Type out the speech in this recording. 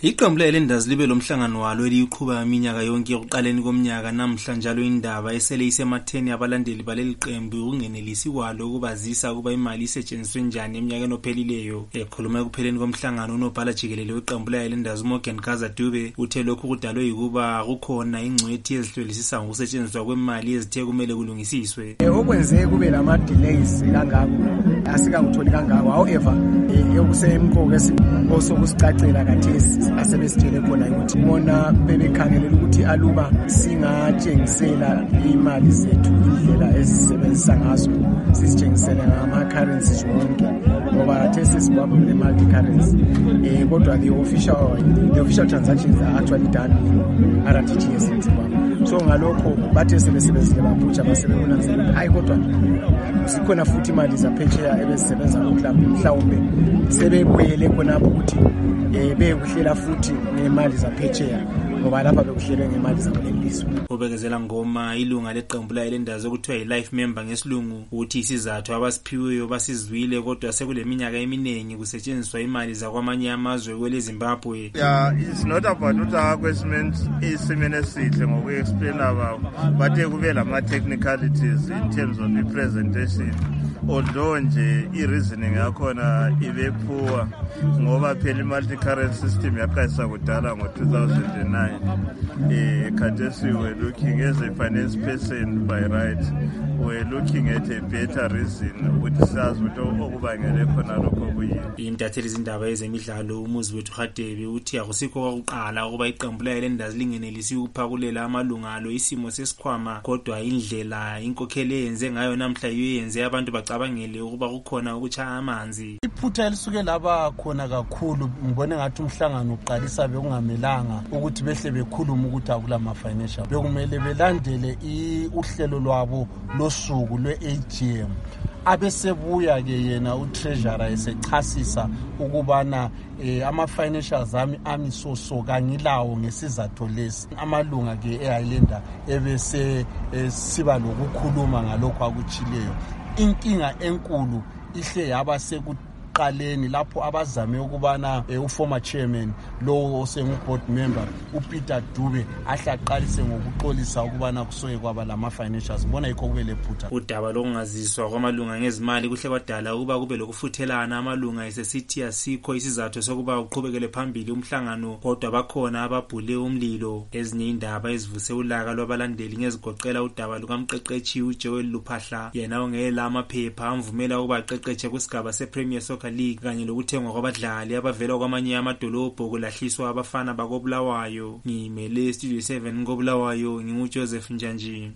Iqembu lelendazi libe lomhlangano walo eliqhubeka iminyaka yonke ekuqaleni komnyaka namhla njalo indaba esele isematheni abalandeli baleli qembu ukungenelisi kwalo ukubazisa ukuba imali isetshenziswe njani eminyakeni ophelileyo. Ekhuluma ekupheleni komhlangano unobhala jikelele weqembu lelendazi uMorgan Gaza Dube uthe lokhu kudalwe yikuba kukhona ingcwethi ezihlolisisa ngokusetshenziswa kwemali ezithe kumele kulungisiswe. Okwenze kube lama delays kangako asikakutholi kangako, however ekusemqoka osokusicacela kathesi asebesitshele khona ukuthi bona bebekhangelela ukuthi aluba singatshengisela imali zethu indlela ezisebenzisa ngazo sisitshengisele ngama-currencies wonke ngoba kathesi sibamba le-multi currency kodwa the official transactions are actually done in RTGS in Zimbabwe. So ngalokho bathe sebesebenzile babutsha basebebonanzela ukuthi hayi kodwa zikhona futhi imali zaphetsheya ebezisebenza ku-club mhlawumbe sebebuyele khonapho ukuthi bekuhlela futhi ngemali zaphetsheya ngoba lapha bekuhlelwe ngemali zakulelizwe. Ubekezela ngoma ilunga leqembu lelendazi okuthiwa yi-life member ngesilungu ukuthi isizathu abasiphiweyo basizwile kodwa sekule minyaka eminingi kusetshenziswa imali zakwamanye amazwe kwele Zimbabwe. Yeah, it's not about ukuthi akwesimeni isimene esihle ngoku-explain about bathe kube lama-technicalities in terms of i-presentation. Although nje i-reasoning yakhona ibe poor ngoba phela i-multi-currency system yaqalisa kudala ngo-2009. Khathesi we're looking as a finance person by right, we're looking at a better reason ukuthi sazi ukuthi okubangele khona lokho kuyini. Intatheli izindaba ezemidlalo umuzi wethu Hadebe uthi akusikho kwakuqala ukuba iqembu lelendazi lingenelisi ukuphakulela amalunga alo isimo sesikhwama kodwa indlela inkokheli eyenze ngayo namhla yenze abantu bacabangele ukuba kukhona ukuchaya amanzi. Iphutha elisuke laba khona kakhulu ngibone ngathi umhlangano uqalisa bekungamelanga ukuthi behle bekhuluma ukuthi akula ma-financial bekumele belandele uhlelo lwabo losuku lwe-AGM abesebuya-ke yena utreasurer esechasisa ukubana ama-financials ami so kangilawo ngesizathu lesi amalunga-ke e-Highlander ebese siba lokukhuluma ngalokho akutshileyo. Inkinga enkulu ihle yaba qaleni lapho abazame ukubana uformer chairman lo osengu-board member uPeter Dube ahlaqalise ngokuxolisa ukubana kusoke kwaba lama-financials bona yikho kube lephutha. Udaba lokungaziswa kwamalunga ngezimali kuhle kwadala ukuba kube lokufuthelana amalunga esesithi asikho isizathu sokuba uqhubekele phambili umhlangano kodwa bakhona ababhule umlilo. Ezinye indaba ezivuse ulaka lwabalandeli ngezigoqela udaba lukamqeqeshi uJoel Luphahla yena ongela amaphepha amvumela ukuba aqeqeshe kusigaba sePremier Soccer League kanye lokuthengwa kwabadlali abavela kwamanye amadolobho kulahliswa abafana bakoBulawayo. Ngimele Studio 7 koBulawayo nginguJoseph Njanji.